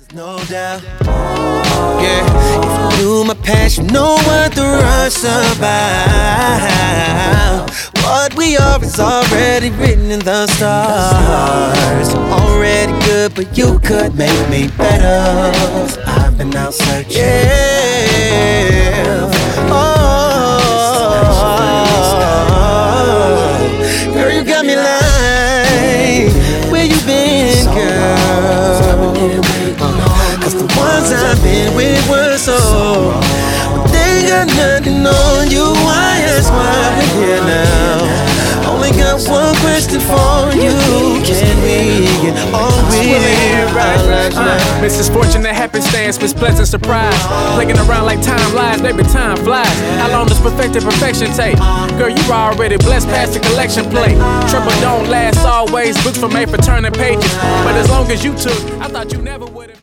No doubt. Yeah, if you knew my past, you know what the rush about. What we are is already written in the stars. Already good, but you could make me better. I've been out searching. Yeah. Oh, girl, you got me like, where you been, girl? Cause the ones I've been with were so, but they got nothing on you. Why is why we're here now? Only got one question for you. Can we get on with Mrs. Fortunate happenstance, mispleasant surprise. Playing around like time lies, baby, time flies. How long does perfection take? Girl, you already blessed past the collection plate. Trouble don't last always, books from made for turning pages. But as long as you took, I thought you never would've.